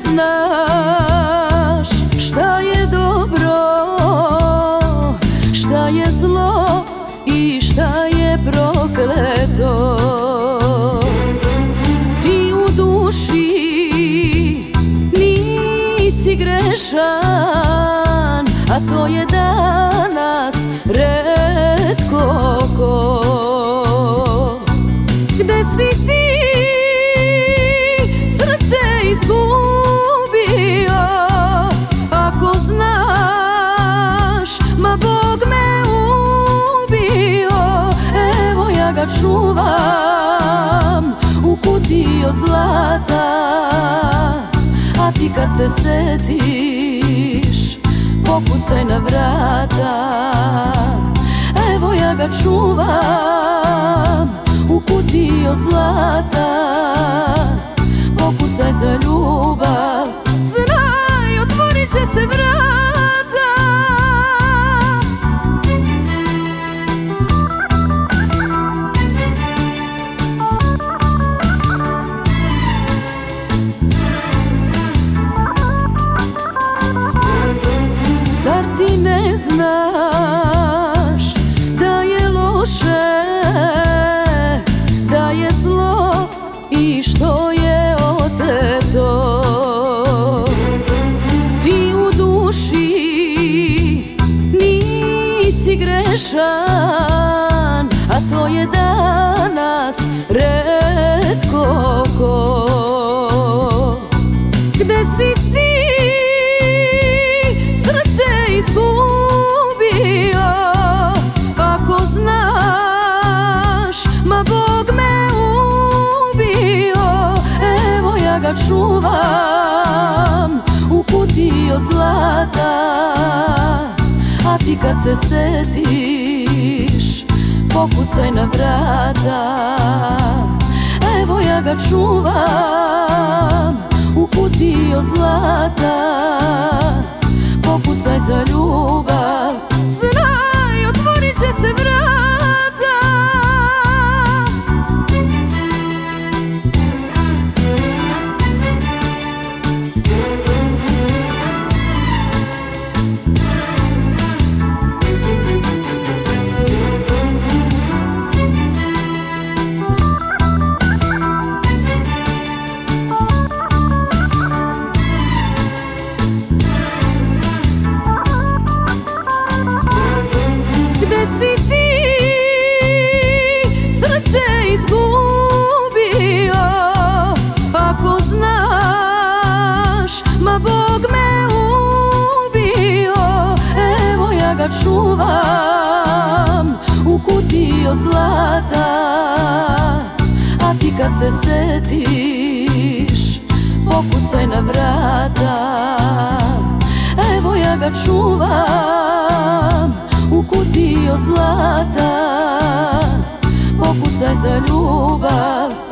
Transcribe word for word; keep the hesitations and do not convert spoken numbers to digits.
znaš šta je dobro, šta je zlo i šta je prokleto. Ti u duši nisi grešan, a to je danas retko ko. Gde si ti srce izgubio, ako znaš, ma Bog me ubio. Evo ja ga čuvam u kutiji od zlata, a ti kad se setiš pokucaj na vrata. Evo ja ga čuvam u kutiji od zlata, pokucaj za ljubav, znaj, otvorit će se vrata. Zar ti ne znaš da je loše, da je zlo i što je oteto? Ti u duši nisi grešan, a to je danas retko ko. Gde si ti srce izgubio, ako znaš, ma Bog me ubio. Evo ja ga čuvam u kutiji od zlata, a ti kad se setiš pokucaj na vrata. Evo ja ga čuvam u kutiji od zlata, pokucaj za ljubav, znaj, otvorit će se vrata. Gde si ti srce izgubio, ako znaš, ma Bog me ubio. Evo ja ga čuvam u kutiji od zlata, a ti kad se setiš pokucaj na vrata. Evo ja ga čuvam u kutiji od zlata, pokucaj za ljubav,